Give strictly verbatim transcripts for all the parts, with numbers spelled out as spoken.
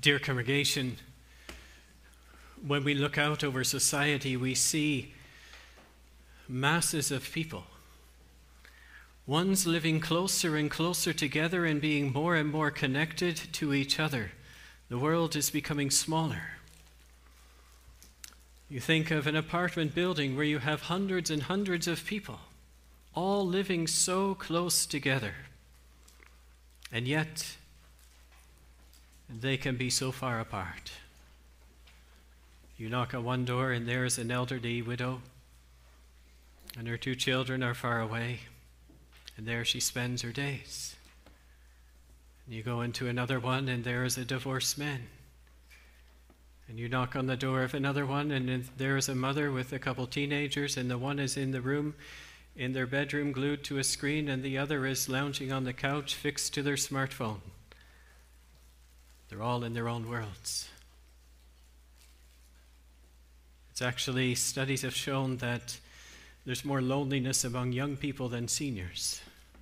Dear congregation, when we look out over society, we see masses of people, ones living closer and closer together and being more and more connected to each other. The world is becoming smaller. You think of an apartment building where you have hundreds and hundreds of people, all living so close together, and yet they can be so far apart. You knock on one door and there is an elderly widow, and her two children are far away, and there she spends her days. And you go into another one and there is a divorced man. And you knock on the door of another one and there is a mother with a couple teenagers, and the one is in the room, in their bedroom, glued to a screen, and the other is lounging on the couch fixed to their smartphone. They're all in their own worlds. It's actually, studies have shown that there's more loneliness among young people than seniors.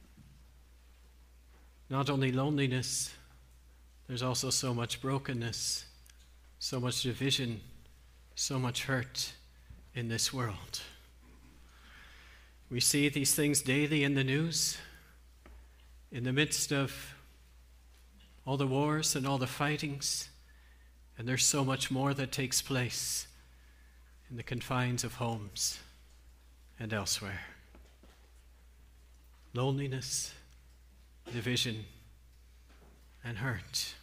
Not only loneliness, there's also so much brokenness, so much division, so much hurt in this world. We see these things daily in the news, in the midst of all the wars and all the fightings, and there's so much more that takes place in the confines of homes and elsewhere. Loneliness, division, and hurt.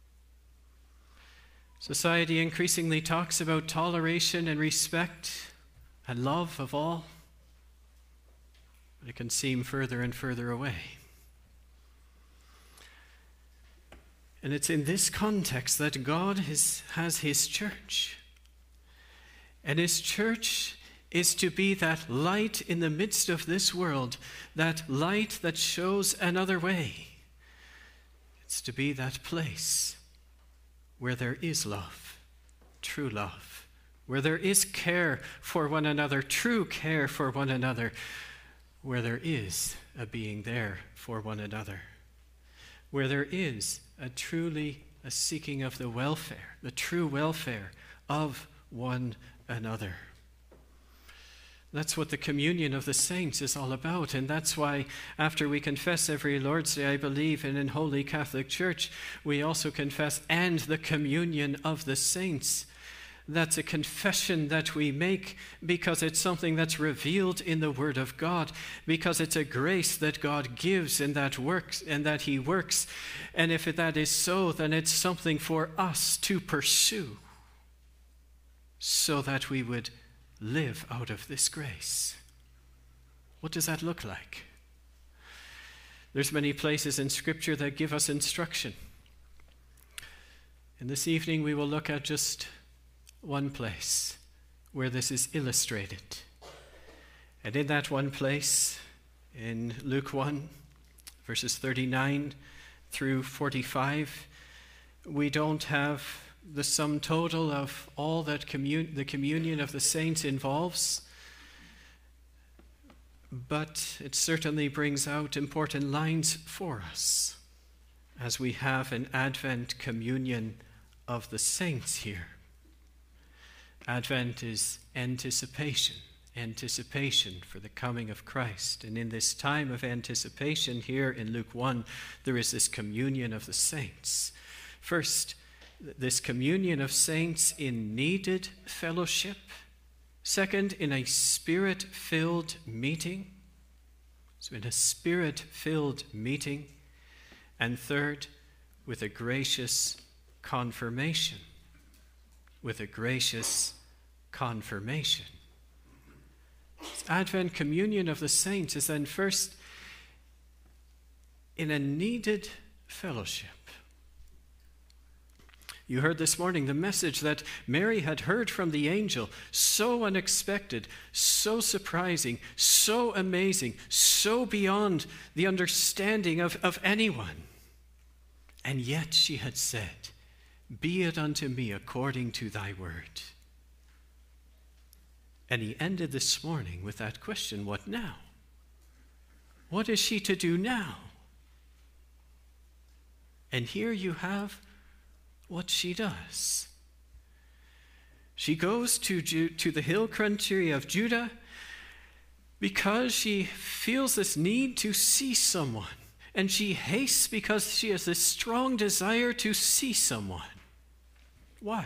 Society increasingly talks about toleration and respect and love of all, but it can seem further and further away. And it's in this context that God is, has his church. And his church is to be that light in the midst of this world, that light that shows another way. It's to be that place where there is love, true love, where there is care for one another, true care for one another, where there is a being there for one another, where there is a truly a seeking of the welfare, the true welfare of one another. That's what the communion of the saints is all about, and that's why after we confess every Lord's Day, I believe, and in Holy Catholic Church, we also confess and the communion of the saints. That's a confession that we make because it's something that's revealed in the Word of God, because it's a grace that God gives and that works and that he works. And if that is so, then it's something for us to pursue so that we would live out of this grace. What does that look like? There's many places in Scripture that give us instruction. And this evening we will look at just one place where this is illustrated. And in that one place, in Luke one, verses thirty-nine through forty-five, we don't have the sum total of all that commun- the communion of the saints involves, but it certainly brings out important lines for us as we have an Advent communion of the saints here. Advent is anticipation, anticipation for the coming of Christ. And in this time of anticipation here in Luke one, there is this communion of the saints. First, this communion of saints in needed fellowship. Second, in a spirit-filled meeting. So in a spirit-filled meeting. And third, with a gracious confirmation. With a gracious confirmation. This Advent communion of the saints is then first in a needed fellowship. You heard this morning the message that Mary had heard from the angel, so unexpected, so surprising, so amazing, so beyond the understanding of, of anyone. And yet she had said, "Be it unto me according to thy word." And he ended this morning with that question, what now? What is she to do now? And here you have what she does. She goes to, Ju- to the hill country of Judah because she feels this need to see someone. And she hastes because she has this strong desire to see someone. Why?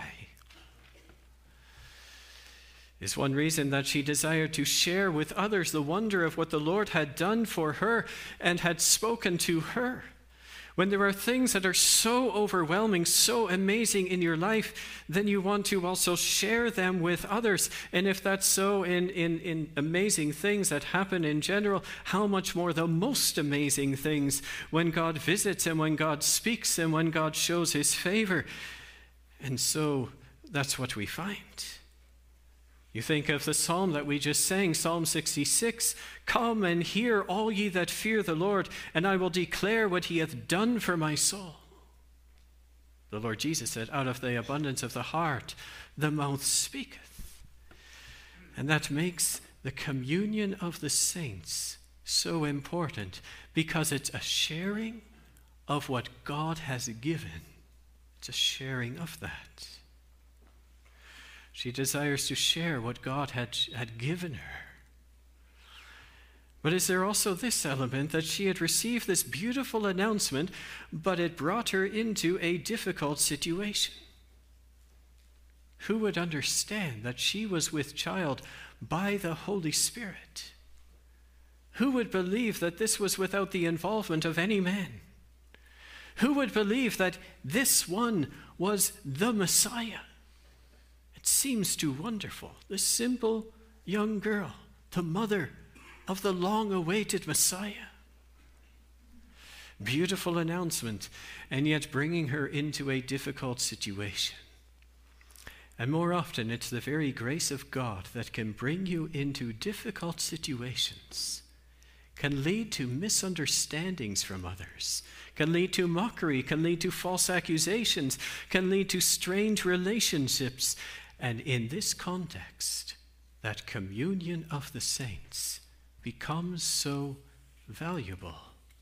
Is one reason that she desired to share with others the wonder of what the Lord had done for her and had spoken to her. When there are things that are so overwhelming, so amazing in your life, then you want to also share them with others. And if that's so in, in, in amazing things that happen in general, how much more the most amazing things when God visits and when God speaks and when God shows his favor. And so that's what we find. You think of the psalm that we just sang, Psalm sixty-six, "Come and hear, all ye that fear the Lord, and I will declare what he hath done for my soul." The Lord Jesus said, "Out of the abundance of the heart, the mouth speaketh." And that makes the communion of the saints so important, because it's a sharing of what God has given. It's a sharing of that. She desires to share what God had, had given her. But is there also this element that she had received this beautiful announcement, but it brought her into a difficult situation? Who would understand that she was with child by the Holy Spirit? Who would believe that this was without the involvement of any man? Who would believe that this one was the Messiah? It seems too wonderful. This simple young girl, the mother of the long-awaited Messiah. Beautiful announcement, and yet bringing her into a difficult situation. And more often, it's the very grace of God that can bring you into difficult situations, can lead to misunderstandings from others, can lead to mockery, can lead to false accusations, can lead to strange relationships. And in this context, that communion of the saints becomes so valuable.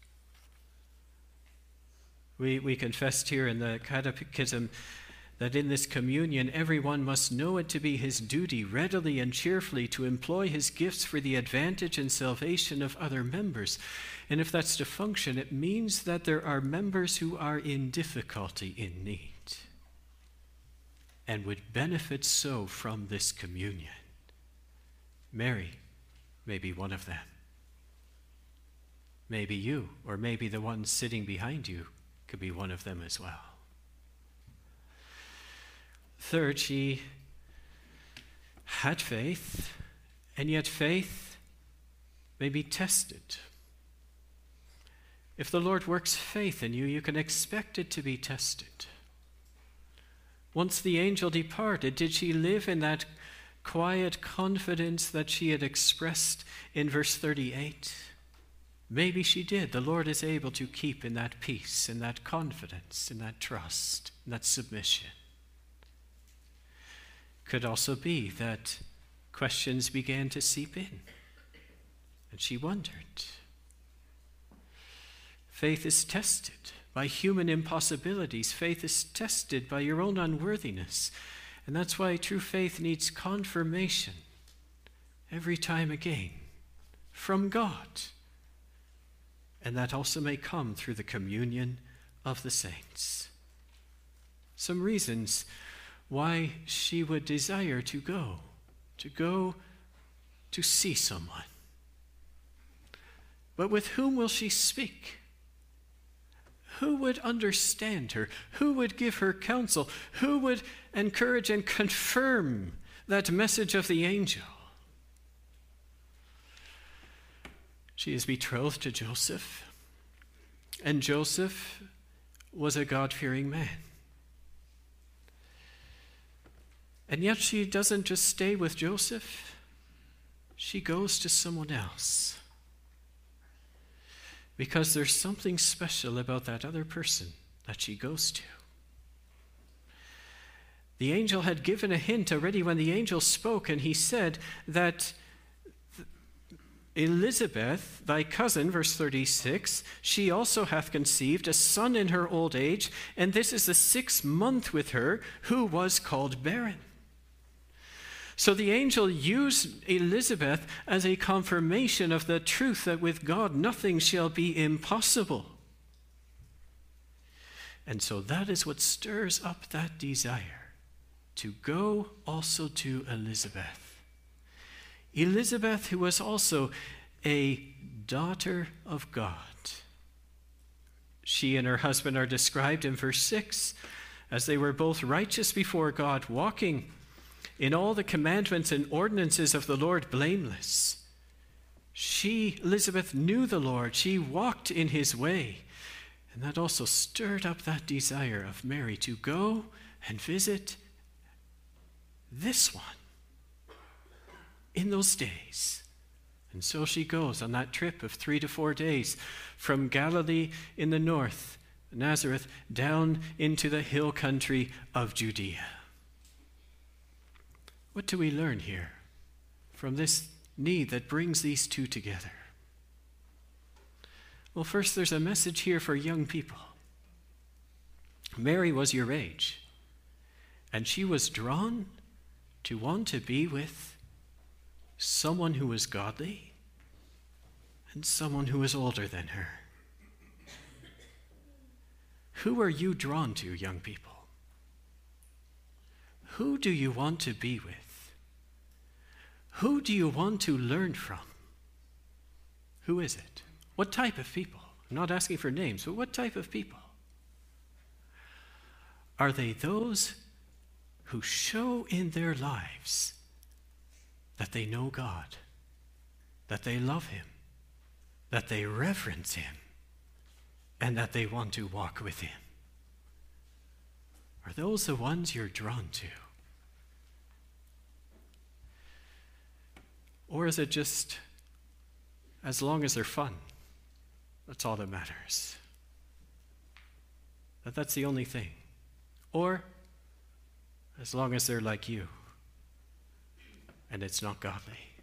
We, we confessed here in the Catechism that in this communion, everyone must know it to be his duty readily and cheerfully to employ his gifts for the advantage and salvation of other members. And if that's to function, it means that there are members who are in difficulty, in need, and would benefit so from this communion. Mary may be one of them. Maybe you, or maybe the one sitting behind you, could be one of them as well. Third, she had faith, and yet faith may be tested. If the Lord works faith in you, you can expect it to be tested. Once the angel departed, did she live in that quiet confidence that she had expressed in verse thirty-eight? Maybe she did. The Lord is able to keep in that peace, in that confidence, in that trust, in that submission. Could also be that questions began to seep in, and she wondered. Faith is tested by human impossibilities. Faith is tested by your own unworthiness. And that's why true faith needs confirmation every time again from God. And that also may come through the communion of the saints. Some reasons why she would desire to go, to go to see someone. But with whom will she speak? Who would understand her? Who would give her counsel? Who would encourage and confirm that message of the angel? She is betrothed to Joseph, and Joseph was a God-fearing man. And yet she doesn't just stay with Joseph. She goes to someone else. Because there's something special about that other person that she goes to. The angel had given a hint already when the angel spoke, and he said that Elizabeth, thy cousin, verse thirty-six, she also hath conceived a son in her old age, and this is the sixth month with her, who was called barren. So the angel used Elizabeth as a confirmation of the truth that with God nothing shall be impossible. And so that is what stirs up that desire to go also to Elizabeth. Elizabeth, who was also a daughter of God. She and her husband are described in verse six as they were both righteous before God, walking in all the commandments and ordinances of the Lord blameless. She, Elizabeth, knew the Lord. She walked in his way. And that also stirred up that desire of Mary to go and visit this one in those days. And so she goes on that trip of three to four days from Galilee in the north, Nazareth, down into the hill country of Judea. What do we learn here from this need that brings these two together? Well, first, there's a message here for young people. Mary was your age, and she was drawn to want to be with someone who was godly and someone who was older than her. Who are you drawn to, young people? Who do you want to be with? Who do you want to learn from? Who is it? What type of people? I'm not asking for names, but what type of people? Are they those who show in their lives that they know God, that they love him, that they reverence him, and that they want to walk with him? Are those the ones you're drawn to? Or is it just as long as they're fun? That's all that matters. That that's the only thing. Or as long as they're like you and it's not godly.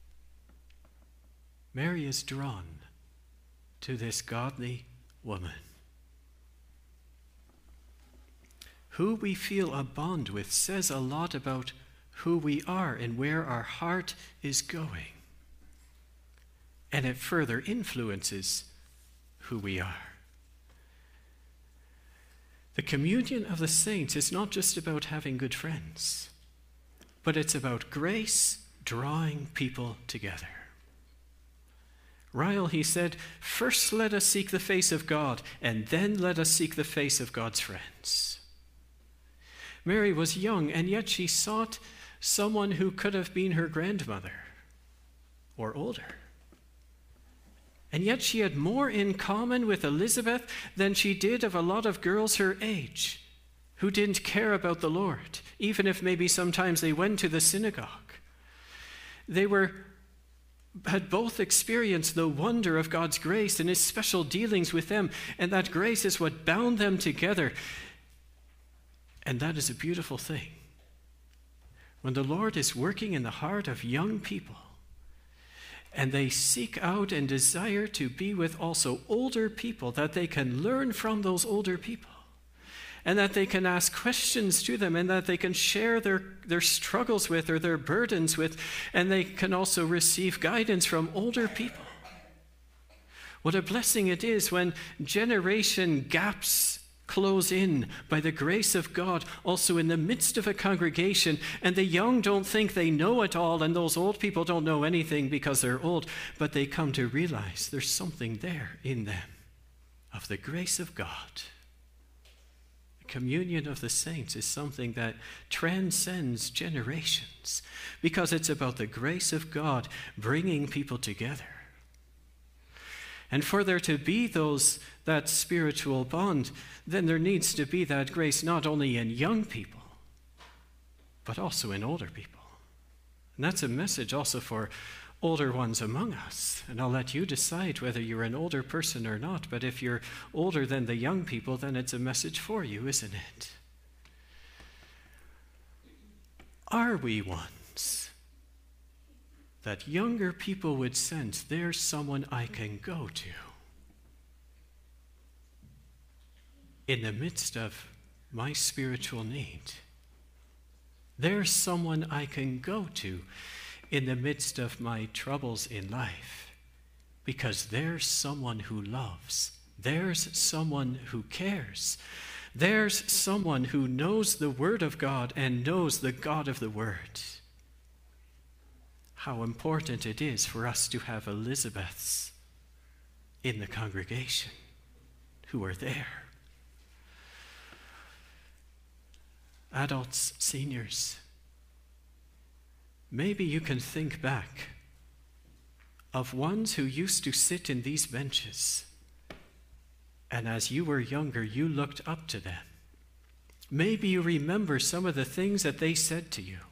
Mary is drawn to this godly woman. Who we feel a bond with says a lot about who we are and where our heart is going. And it further influences who we are. The communion of the saints is not just about having good friends, but it's about grace drawing people together. Ryle, he said, first let us seek the face of God, and then let us seek the face of God's friends. Mary was young, and yet she sought someone who could have been her grandmother or older. And yet she had more in common with Elizabeth than she did of a lot of girls her age who didn't care about the Lord, even if maybe sometimes they went to the synagogue. They were had both experienced the wonder of God's grace and his special dealings with them, and that grace is what bound them together. And that is a beautiful thing. When the Lord is working in the heart of young people, and they seek out and desire to be with also older people, that they can learn from those older people, and that they can ask questions to them, and that they can share their, their struggles with or their burdens with, and they can also receive guidance from older people. What a blessing it is when generation gaps close in by the grace of God, also in the midst of a congregation, and the young don't think they know it all, and those old people don't know anything because they're old, but they come to realize there's something there in them of the grace of God. The communion of the saints is something that transcends generations because it's about the grace of God bringing people together. And for there to be those that spiritual bond, then there needs to be that grace not only in young people, but also in older people. And that's a message also for older ones among us. And I'll let you decide whether you're an older person or not. But if you're older than the young people, then it's a message for you, isn't it? Are we ones that younger people would sense there's someone I can go to in the midst of my spiritual need. There's someone I can go to in the midst of my troubles in life, because there's someone who loves. There's someone who cares. There's someone who knows the Word of God and knows the God of the Word. How important it is for us to have Elizabeths in the congregation who are there. Adults, seniors, maybe you can think back of ones who used to sit in these benches, and as you were younger, you looked up to them. Maybe you remember some of the things that they said to you,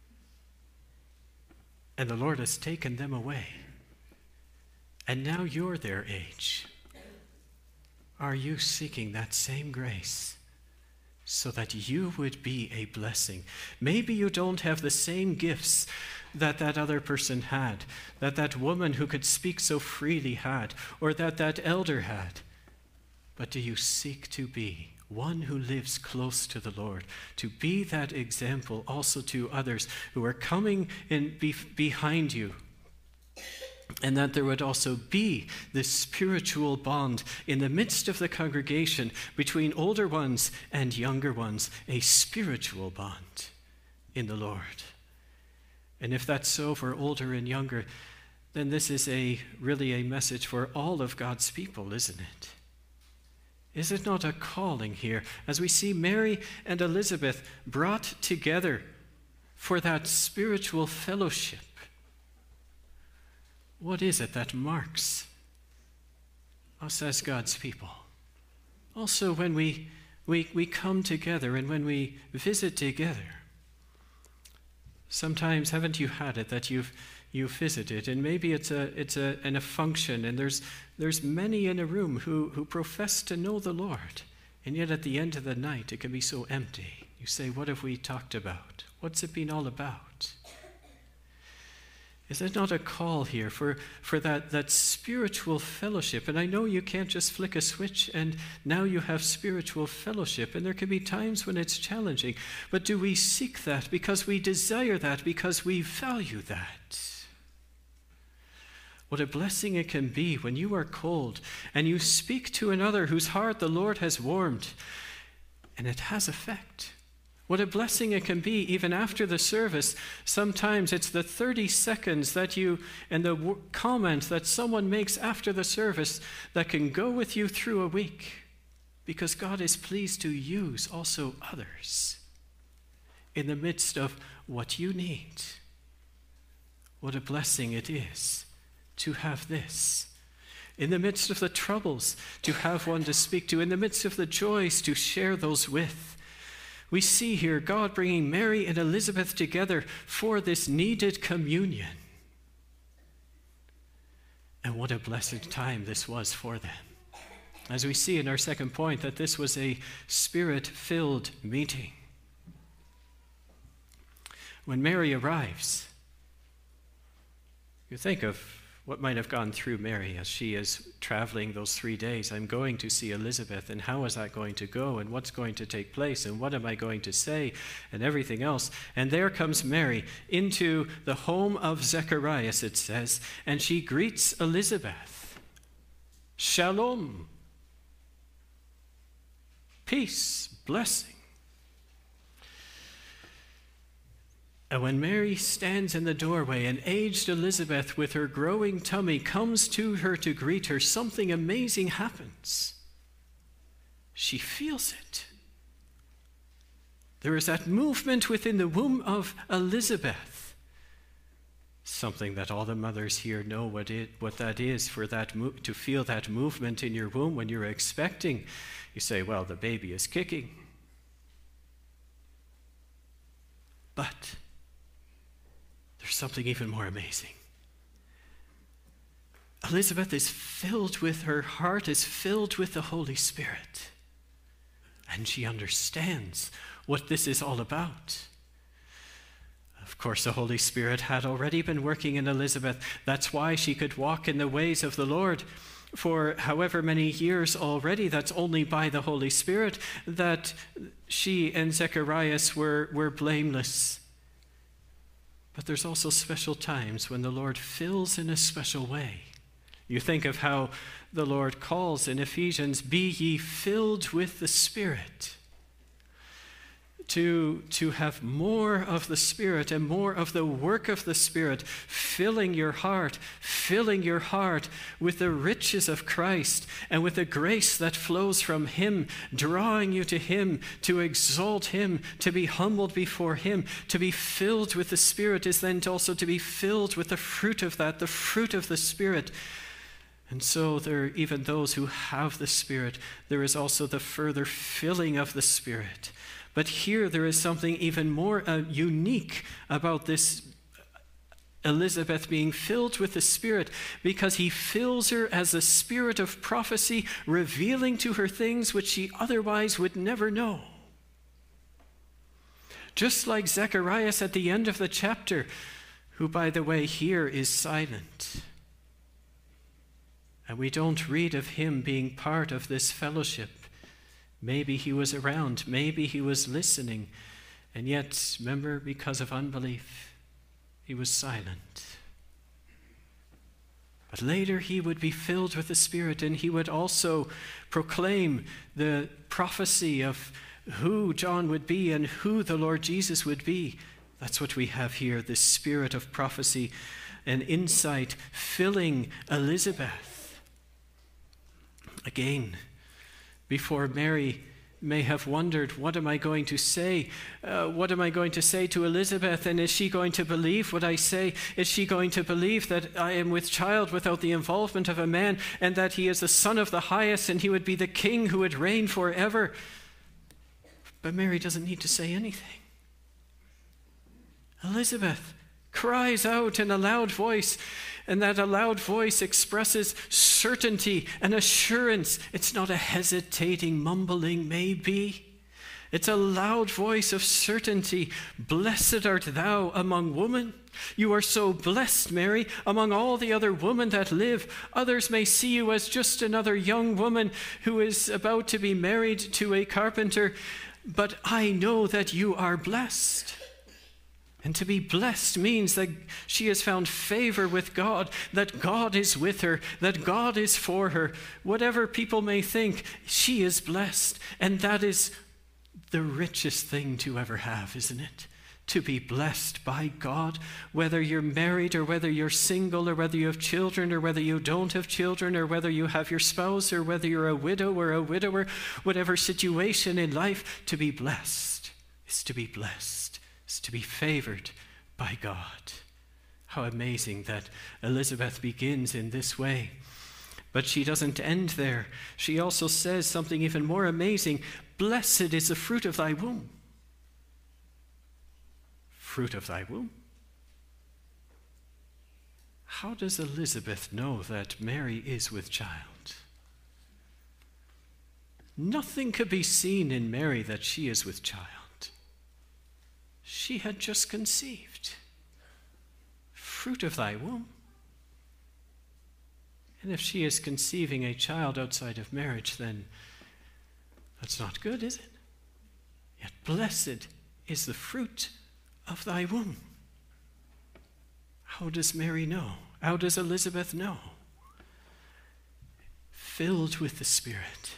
and the Lord has taken them away, and now you're their age. Are you seeking that same grace so that you would be a blessing? Maybe you don't have the same gifts that that other person had, that that woman who could speak so freely had, or that that elder had. But do you seek to be one who lives close to the Lord, to be that example also to others who are coming in be- behind you? And that there would also be this spiritual bond in the midst of the congregation between older ones and younger ones, a spiritual bond in the Lord. And if that's so for older and younger, then this is a really a message for all of God's people, isn't it? Is it not a calling here, as we see Mary and Elizabeth brought together for that spiritual fellowship? What is it that marks us as God's people? Also, when we, we, we come together and when we visit together, sometimes haven't you had it that you've you visited, and maybe it's a it's a in a function, and there's there's many in a room who who profess to know the Lord, and yet at the end of the night it can be so empty. You say, what have we talked about? What's it been all about? Is it not a call here for, for that, that spiritual fellowship? And I know you can't just flick a switch and now you have spiritual fellowship, and there can be times when it's challenging. But do we seek that because we desire that, because we value that? What a blessing it can be when you are cold and you speak to another whose heart the Lord has warmed, and it has effect. What a blessing it can be even after the service. Sometimes it's the thirty seconds that you, and the w- comment that someone makes after the service that can go with you through a week, because God is pleased to use also others in the midst of what you need. What a blessing it is to have this. In the midst of the troubles, to have one to speak to. In the midst of the joys, to share those with. We see here God bringing Mary and Elizabeth together for this needed communion. And what a blessed time this was for them. As we see in our second point, that this was a spirit-filled meeting. When Mary arrives, you think of what might have gone through Mary as she is traveling those three days. I'm going to see Elizabeth, and how is that going to go, and what's going to take place, and what am I going to say, and everything else. And there comes Mary into the home of Zacharias, it says, and she greets Elizabeth. Shalom. Peace, blessing. And when Mary stands in the doorway, and aged Elizabeth with her growing tummy comes to her to greet her, something amazing happens. She feels it. There is that movement within the womb of Elizabeth. Something that all the mothers here know what it, what that is, for that mo- to feel that movement in your womb when you're expecting. You say, well, the baby is kicking. But there's something even more amazing. Elizabeth is filled with, her heart is filled with the Holy Spirit. And she understands what this is all about. Of course, the Holy Spirit had already been working in Elizabeth. That's why she could walk in the ways of the Lord for however many years already. That's only by the Holy Spirit that she and Zacharias were, were blameless. But there's also special times when the Lord fills in a special way. You think of how the Lord calls in Ephesians, "Be ye filled with the Spirit." To, to have more of the Spirit and more of the work of the Spirit filling your heart, filling your heart with the riches of Christ and with the grace that flows from Him, drawing you to Him, to exalt Him, to be humbled before Him. To be filled with the Spirit is then also to be filled with the fruit of that, the fruit of the Spirit. And so there are even those who have the Spirit. There is also the further filling of the Spirit. But here there is something even more uh, unique about this Elizabeth being filled with the Spirit, because He fills her as a spirit of prophecy, revealing to her things which she otherwise would never know. Just like Zacharias at the end of the chapter, who, by the way, here is silent. And we don't read of him being part of this fellowship. Maybe he was around, maybe he was listening, and yet, remember, because of unbelief, he was silent. But later he would be filled with the Spirit, and he would also proclaim the prophecy of who John would be and who the Lord Jesus would be. That's what we have here, this spirit of prophecy and insight filling Elizabeth. Again, before Mary may have wondered, what am I going to say? Uh, what am I going to say to Elizabeth? And is she going to believe what I say? Is she going to believe that I am with child without the involvement of a man, and that he is the Son of the Highest, and he would be the King who would reign forever? But Mary doesn't need to say anything. Elizabeth cries out in a loud voice, and that a loud voice expresses certainty and assurance. It's not a hesitating, mumbling maybe. It's a loud voice of certainty. Blessed art thou among women. You are so blessed, Mary, among all the other women that live. Others may see you as just another young woman who is about to be married to a carpenter, but I know that you are blessed. And to be blessed means that she has found favor with God, that God is with her, that God is for her. Whatever people may think, she is blessed. And that is the richest thing to ever have, isn't it? To be blessed by God, whether you're married or whether you're single or whether you have children or whether you don't have children or whether you have your spouse or whether you're a widow or a widower, whatever situation in life, to be blessed is to be blessed. Is to be favored by God. How amazing that Elizabeth begins in this way. But she doesn't end there. She also says something even more amazing. Blessed is the fruit of thy womb. Fruit of thy womb? How does Elizabeth know that Mary is with child? Nothing could be seen in Mary that she is with child. She had just conceived. Fruit of thy womb. And if she is conceiving a child outside of marriage, then that's not good, is it? Yet blessed is the fruit of thy womb. How does Mary know? How does Elizabeth know? Filled with the Spirit.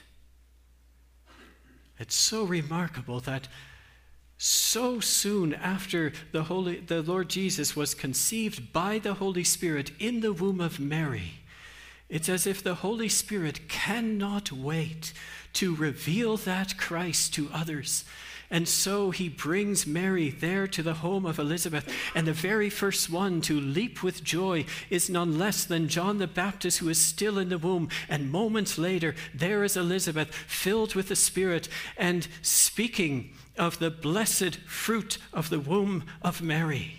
It's so remarkable that so soon after the Holy, the Lord Jesus was conceived by the Holy Spirit in the womb of Mary, it's as if the Holy Spirit cannot wait to reveal that Christ to others. And so he brings Mary there to the home of Elizabeth. And the very first one to leap with joy is none less than John the Baptist, who is still in the womb. And moments later, there is Elizabeth, filled with the Spirit and speaking of the blessed fruit of the womb of Mary.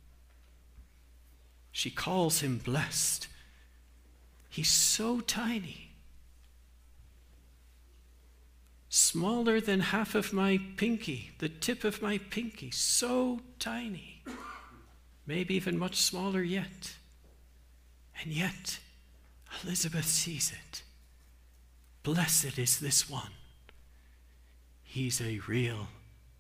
She calls him blessed. He's so tiny. Smaller than half of my pinky, the tip of my pinky, so tiny. maybe even much smaller yet. And yet, Elizabeth sees it. Blessed is this one. He's a real,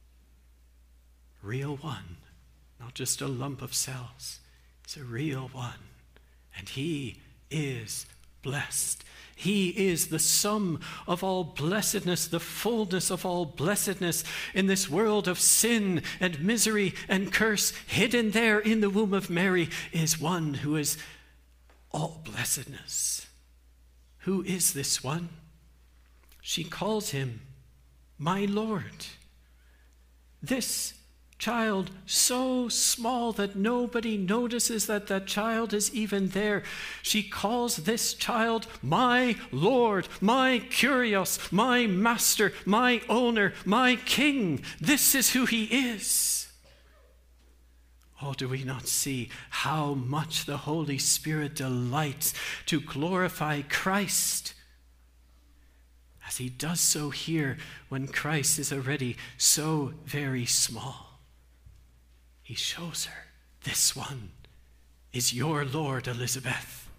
real one, not just a lump of cells. He's a real one. And he is blessed. He is the sum of all blessedness, the fullness of all blessedness in this world of sin and misery and curse. Hidden there in the womb of Mary is one who is all blessedness. Who is this one? She calls him my Lord. This child, so small that nobody notices that that child is even there. She calls this child my Lord, my Kyrios, my master, my owner, my king. This is who he is. Oh, do we not see how much the Holy Spirit delights to glorify Christ, as he does so here when Christ is already so very small? He shows her, this one is your Lord, Elizabeth.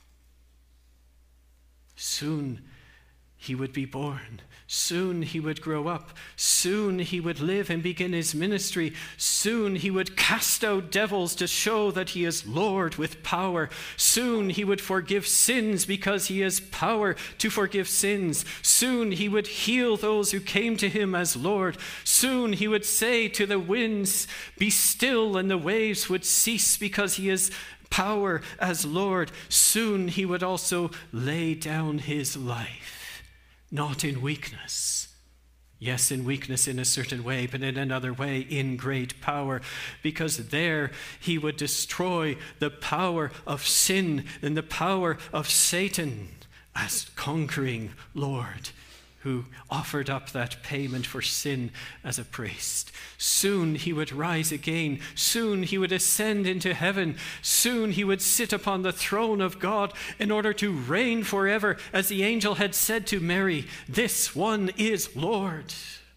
Soon he would be born. Soon he would grow up. Soon he would live and begin his ministry. Soon he would cast out devils to show that he is Lord with power. Soon he would forgive sins because he has power to forgive sins. Soon he would heal those who came to him as Lord. Soon he would say to the winds, be still, and the waves would cease because he has power as Lord. Soon he would also lay down his life. Not in weakness. Yes, in weakness in a certain way, but in another way, in great power. Because there he would destroy the power of sin and the power of Satan as conquering Lord, who offered up that payment for sin as a priest. Soon he would rise again. Soon he would ascend into heaven. Soon he would sit upon the throne of God in order to reign forever, as the angel had said to Mary, this one is Lord.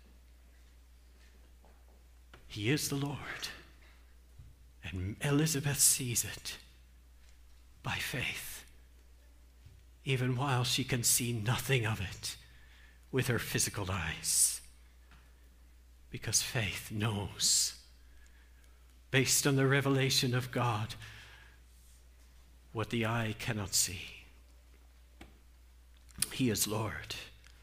He is the Lord. And Elizabeth sees it by faith, even while she can see nothing of it with her physical eyes, because faith knows, based on the revelation of God, what the eye cannot see. He is Lord.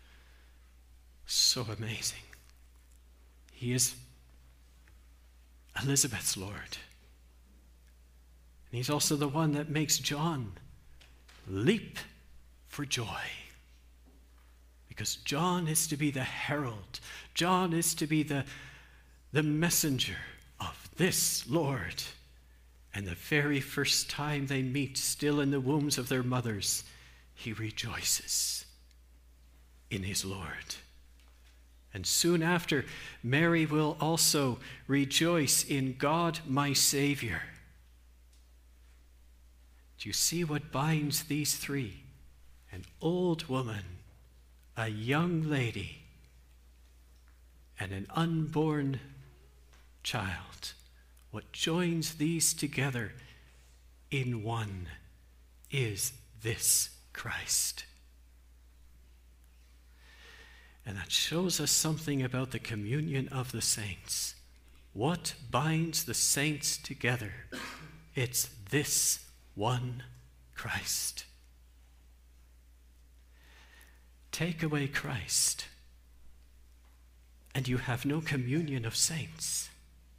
So amazing. He is Elizabeth's Lord. And he's also the one that makes John leap for joy. Because John is to be the herald. John is to be the, the messenger of this Lord. And the very first time they meet, still in the wombs of their mothers, he rejoices in his Lord. And soon after, Mary will also rejoice in God, my Savior. Do you see what binds these three? An old woman, a young lady, and an unborn child. What joins these together in one is this Christ. And that shows us something about the communion of the saints. What binds the saints together? It's this one Christ. Take away Christ, and you have no communion of saints.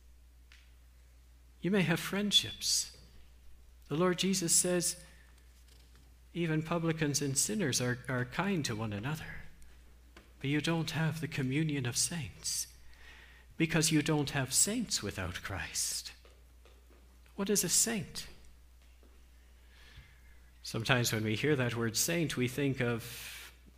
You may have friendships. The Lord Jesus says, even publicans and sinners are, are kind to one another. But you don't have the communion of saints, because you don't have saints without Christ. What is a saint? Sometimes when we hear that word saint, we think of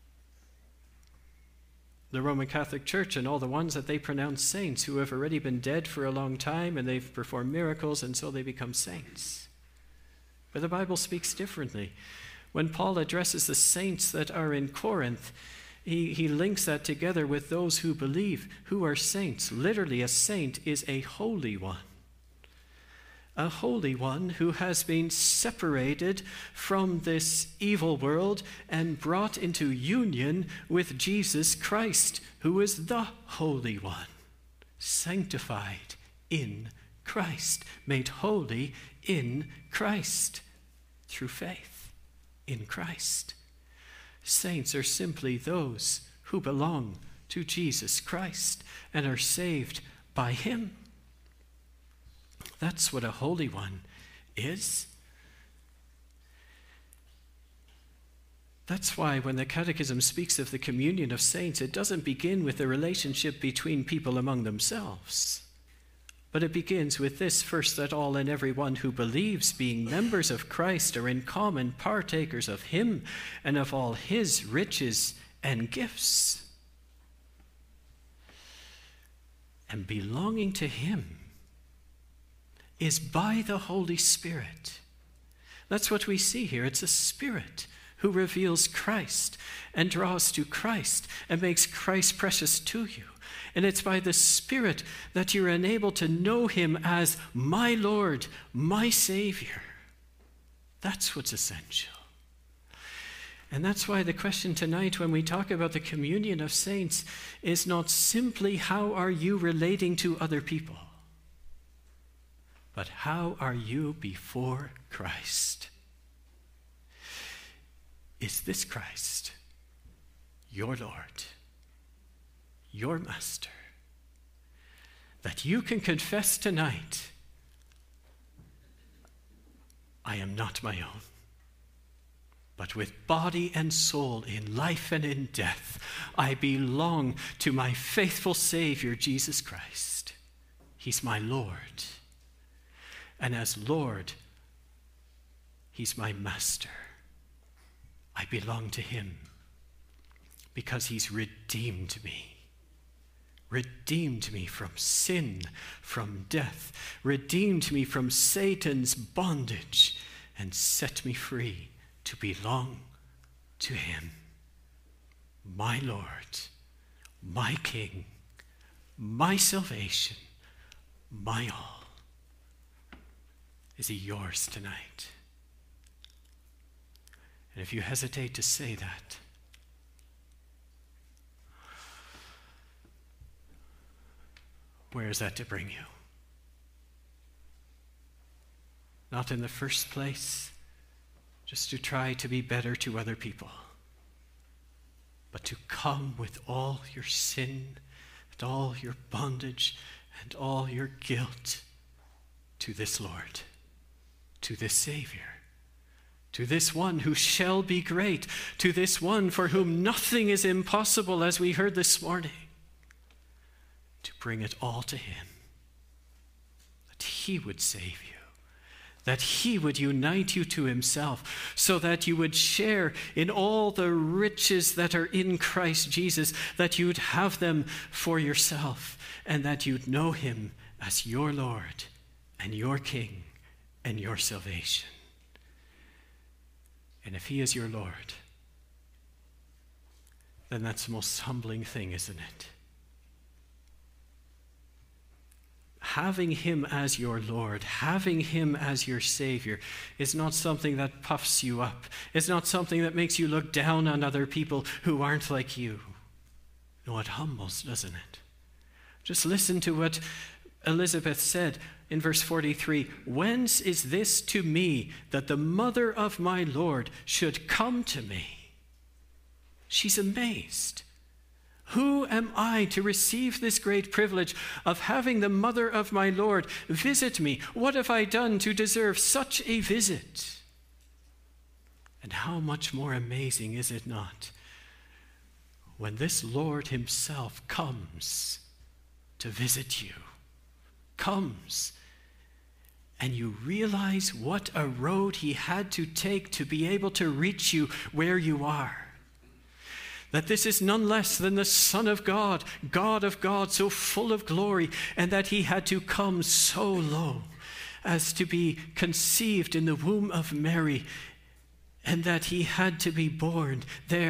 the Roman Catholic Church and all the ones that they pronounce saints, who have already been dead for a long time and they've performed miracles, and so they become saints. But the Bible speaks differently. When Paul addresses the saints that are in Corinth, he, he links that together with those who believe, who are saints. Literally, a saint is a holy one. a holy one who has been separated from this evil world and brought into union with Jesus Christ, who is the Holy One, sanctified in Christ, made holy in Christ, through faith in Christ. Saints are simply those who belong to Jesus Christ and are saved by him. That's what a holy one is. That's why when the Catechism speaks of the communion of saints, it doesn't begin with the relationship between people among themselves. But it begins with this first, that all and every one who believes, being members of Christ, are in common partakers of him and of all his riches and gifts. And belonging to him is by the Holy Spirit. That's what we see here. It's a Spirit who reveals Christ and draws to Christ and makes Christ precious to you. And it's by the Spirit that you're enabled to know him as my Lord, my Savior. That's what's essential. And that's why the question tonight when we talk about the communion of saints is not simply how are you relating to other people, but how are you before Christ? Is this Christ your Lord, your Master, that you can confess tonight, I am not my own, but with body and soul, in life and in death, I belong to my faithful Savior, Jesus Christ. He's my Lord. And as Lord, he's my Master. I belong to him because he's redeemed me. Redeemed me from sin, from death. Redeemed me from Satan's bondage and set me free to belong to him. My Lord, my King, my salvation, my all. Is he yours tonight? And if you hesitate to say that, where is that to bring you? Not in the first place, just to try to be better to other people, but to come with all your sin and all your bondage and all your guilt to this Lord, to this Savior, to this one who shall be great, to this one for whom nothing is impossible, as we heard this morning, to bring it all to him, that he would save you, that he would unite you to himself, so that you would share in all the riches that are in Christ Jesus, that you'd have them for yourself, and that you'd know him as your Lord and your King and your salvation. And if he is your Lord, then that's the most humbling thing, isn't it? Having him as your Lord, having him as your Savior is not something that puffs you up. It's not something that makes you look down on other people who aren't like you. No, it humbles, doesn't it? Just listen to what Elizabeth said in verse forty-three. Whence is this to me that the mother of my Lord should come to me? She's amazed. Who am I to receive this great privilege of having the mother of my Lord visit me? What have I done to deserve such a visit? And how much more amazing is it not when this Lord himself comes to visit you, comes, and you realize what a road he had to take to be able to reach you where you are. That this is none less than the Son of God, God of God, so full of glory, and that he had to come so low as to be conceived in the womb of Mary, and that he had to be born there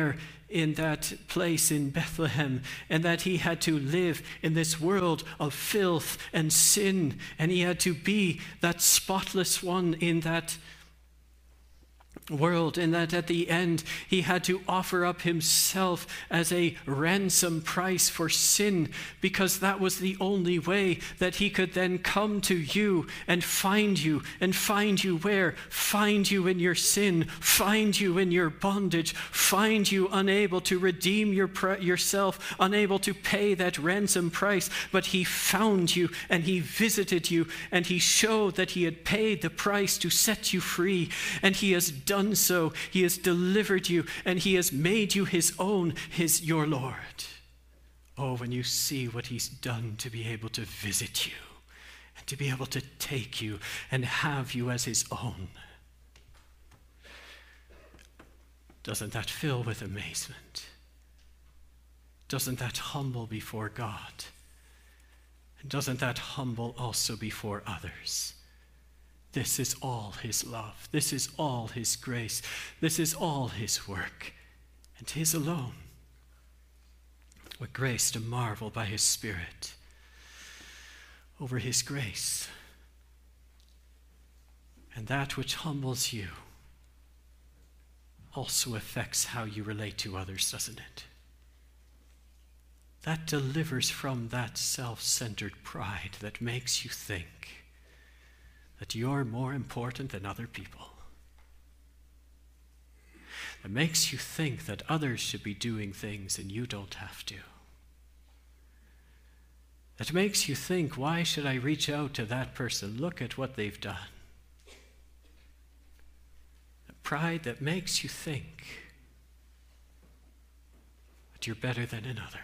in that place in Bethlehem, and that he had to live in this world of filth and sin, and he had to be that spotless one in that world, and that at the end he had to offer up himself as a ransom price for sin, because that was the only way that he could then come to you and find you. And find you where? Find you in your sin, find you in your bondage, find you unable to redeem your pr- yourself, unable to pay that ransom price. But he found you, and he visited you, and he showed that he had paid the price to set you free, and he has done so. He has delivered you, and he has made you his own, his your Lord. Oh, when you see what he's done to be able to visit you and to be able to take you and have you as his own, doesn't that fill with amazement? Doesn't that humble before God? And doesn't that humble also before others? This is all his love. This is all his grace. This is all his work, and his alone. What grace to marvel by his Spirit over his grace. And that which humbles you also affects how you relate to others, doesn't it? That delivers from that self-centered pride that makes you think that you're more important than other people. That makes you think that others should be doing things and you don't have to. That makes you think, why should I reach out to that person? Look at what they've done. The pride that makes you think that you're better than another.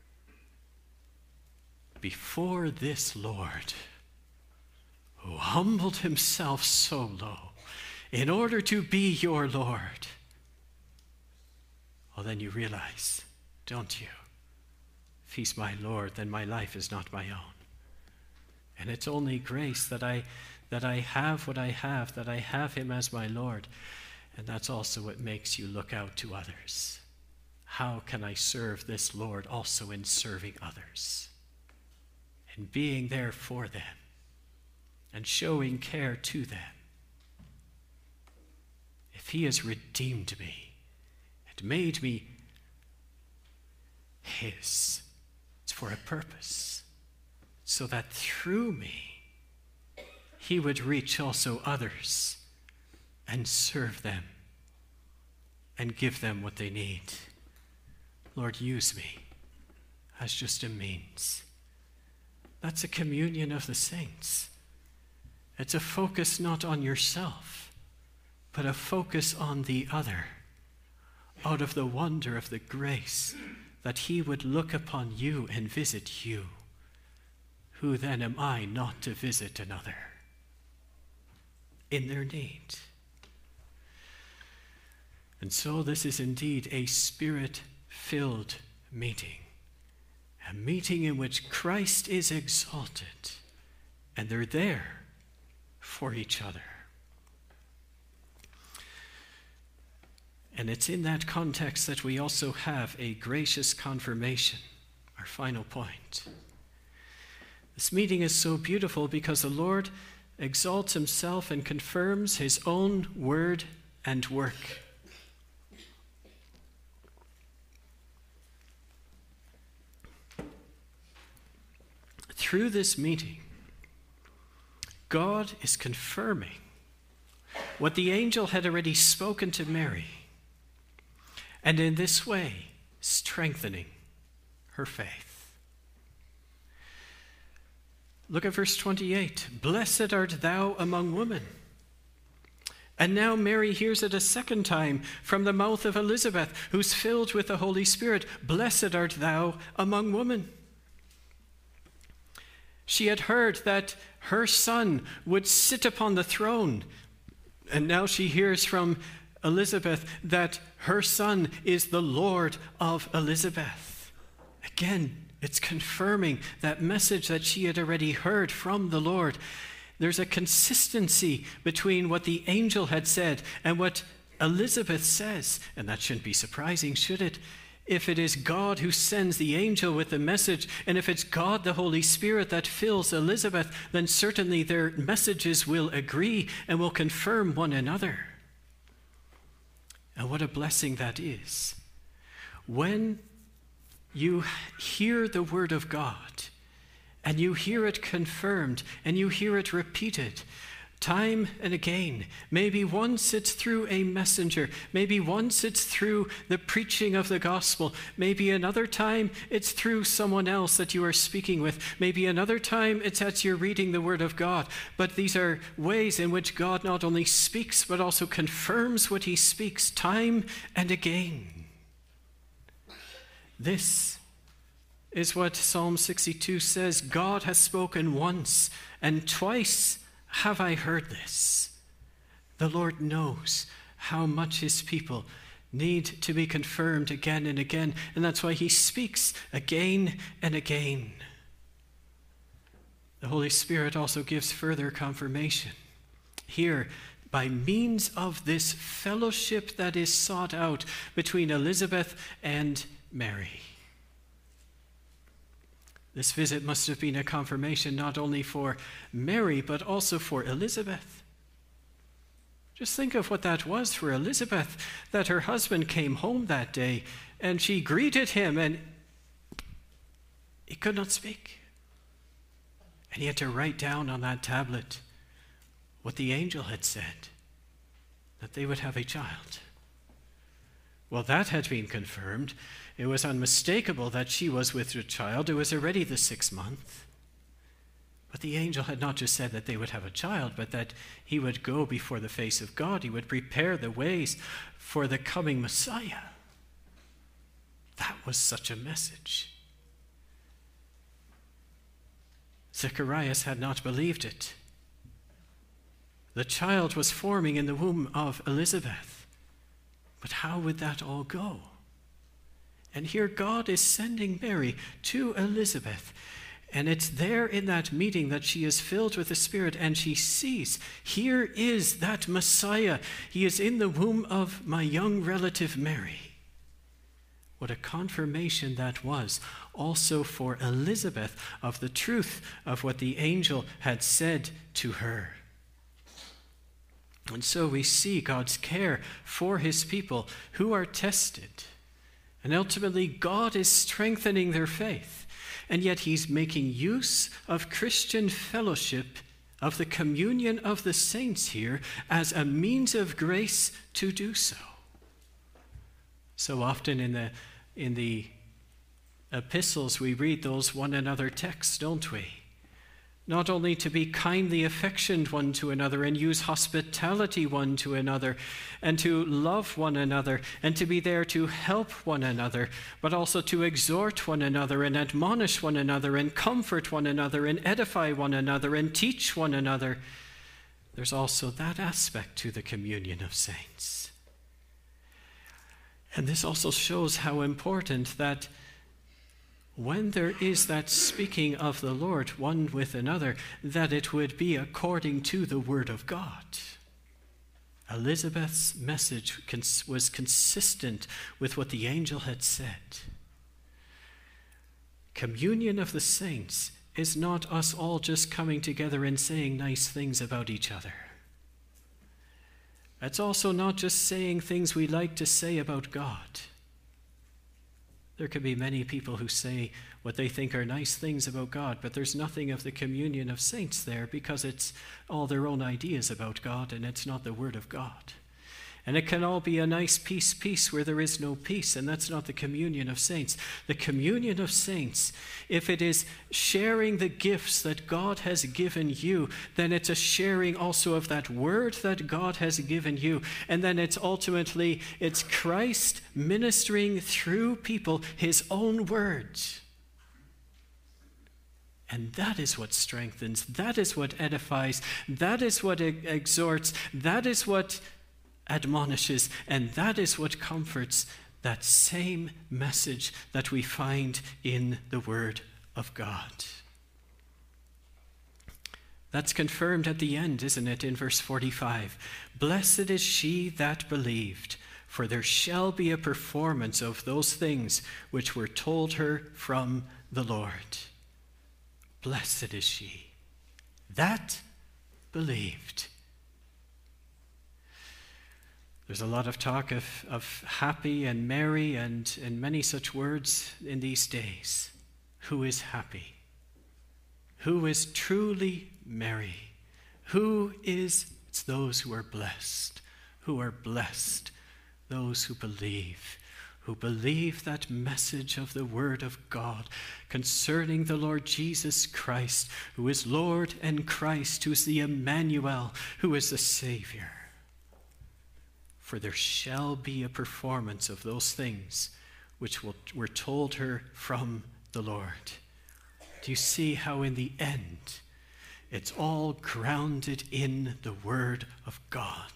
Before this Lord, who humbled himself so low in order to be your Lord, well, then you realize, don't you? If he's my Lord, then my life is not my own. And it's only grace that I that I have what I have, that I have him as my Lord. And that's also what makes you look out to others. How can I serve this Lord also in serving others? And being there for them. And showing care to them. If he has redeemed me and made me his, it's for a purpose, so that through me he would reach also others and serve them and give them what they need. Lord, use me as just a means. That's a communion of the saints. It's a focus not on yourself, but a focus on the other, out of the wonder of the grace that he would look upon you and visit you. Who then am I not to visit another in their need? And so this is indeed a Spirit-filled meeting, a meeting in which Christ is exalted, and they're there for each other. And it's in that context that we also have a gracious confirmation, our final point. This meeting is so beautiful because the Lord exalts himself and confirms his own word and work. Through this meeting, God is confirming what the angel had already spoken to Mary, and in this way strengthening her faith. Look at verse twenty-eight. Blessed art thou among women. And now Mary hears it a second time from the mouth of Elizabeth, who's filled with the Holy Spirit. Blessed art thou among women. She had heard that her son would sit upon the throne. And now she hears from Elizabeth that her son is the Lord of Elizabeth. Again, it's confirming that message that she had already heard from the Lord. There's a consistency between what the angel had said and what Elizabeth says, and that shouldn't be surprising, should it? If it is God who sends the angel with the message, and if it's God, the Holy Spirit, that fills Elizabeth, then certainly their messages will agree and will confirm one another. And what a blessing that is. When you hear the word of God, and you hear it confirmed, and you hear it repeated, time and again. Maybe once it's through a messenger. Maybe once it's through the preaching of the gospel. Maybe another time it's through someone else that you are speaking with. Maybe another time it's as you're reading the word of God. But these are ways in which God not only speaks, but also confirms what he speaks time and again. This is what Psalm sixty-two says. God has spoken once, and twice have I heard this. The Lord knows how much his people need to be confirmed again and again, and that's why he speaks again and again. The Holy Spirit also gives further confirmation. Here, by means of this fellowship that is sought out between Elizabeth and Mary. This visit must have been a confirmation not only for Mary, but also for Elizabeth. Just think of what that was for Elizabeth, that her husband came home that day and she greeted him and he could not speak. And he had to write down on that tablet what the angel had said, that they would have a child. Well, that had been confirmed. It was unmistakable that she was with a child. It was already the sixth month. But the angel had not just said that they would have a child, but that he would go before the face of God. He would prepare the ways for the coming Messiah. That was such a message. Zacharias had not believed it. The child was forming in the womb of Elizabeth. But how would that all go? And here God is sending Mary to Elizabeth. And it's there in that meeting that she is filled with the Spirit and she sees, here is that Messiah. He is in the womb of my young relative Mary. What a confirmation that was also for Elizabeth of the truth of what the angel had said to her. And so we see God's care for his people who are tested. And ultimately, God is strengthening their faith. And yet he's making use of Christian fellowship, of the communion of the saints here, as a means of grace to do so. So often in the, in the epistles, we read those one another texts, don't we? Not only to be kindly affectioned one to another and use hospitality one to another and to love one another and to be there to help one another, but also to exhort one another and admonish one another and comfort one another and edify one another and teach one another. There's also that aspect to the communion of saints. And this also shows how important that when there is that speaking of the Lord one with another, that it would be according to the word of God. Elizabeth's message was consistent with what the angel had said. Communion of the saints is not us all just coming together and saying nice things about each other. It's also not just saying things we like to say about God. There could be many people who say what they think are nice things about God, but there's nothing of the communion of saints there because it's all their own ideas about God and it's not the Word of God. And it can all be a nice peace, peace where there is no peace, and that's not the communion of saints. The communion of saints, if it is sharing the gifts that God has given you, then it's a sharing also of that word that God has given you. And then it's ultimately, it's Christ ministering through people his own words. And that is what strengthens, that is what edifies, that is what exhorts, that is what admonishes, and that is what comforts, that same message that we find in the Word of God. That's confirmed at the end, isn't it, in verse forty-five? Blessed is she that believed, for there shall be a performance of those things which were told her from the Lord. Blessed is she that believed. There's a lot of talk of, of happy and merry and, and many such words in these days. Who is happy? Who is truly merry? Who is, it's those who are blessed, who are blessed, those who believe, who believe that message of the Word of God concerning the Lord Jesus Christ, who is Lord and Christ, who is the Emmanuel, who is the Savior. For there shall be a performance of those things which will, were told her from the Lord. Do you see how in the end it's all grounded in the Word of God?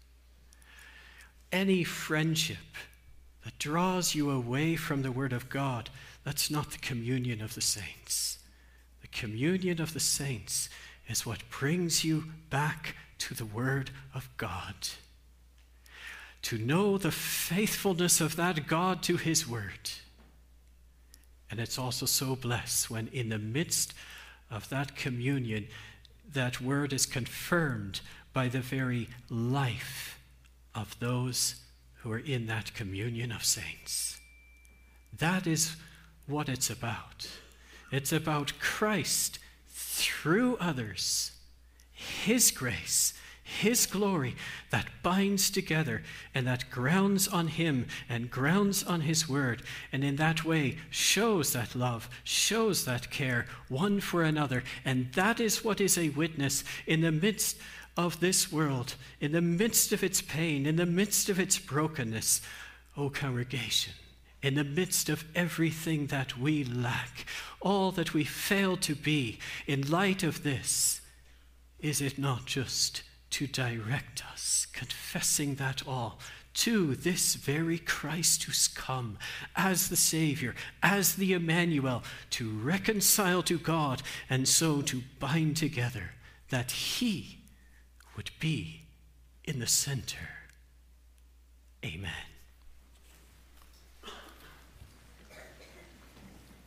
Any friendship that draws you away from the Word of God, that's not the communion of the saints. The communion of the saints is what brings you back to the Word of God. To know the faithfulness of that God to His Word. And it's also so blessed when in the midst of that communion, that Word is confirmed by the very life of those who are in that communion of saints. That is what it's about. It's about Christ through others, His grace, His glory that binds together and that grounds on Him and grounds on His Word, and in that way shows that love, shows that care one for another. And that is what is a witness in the midst of this world, in the midst of its pain, in the midst of its brokenness. O congregation, in the midst of everything that we lack, all that we fail to be, in light of this, is it not just to direct us, confessing that all, to this very Christ who's come as the Savior, as the Emmanuel, to reconcile to God, and so to bind together, that He would be in the center. Amen.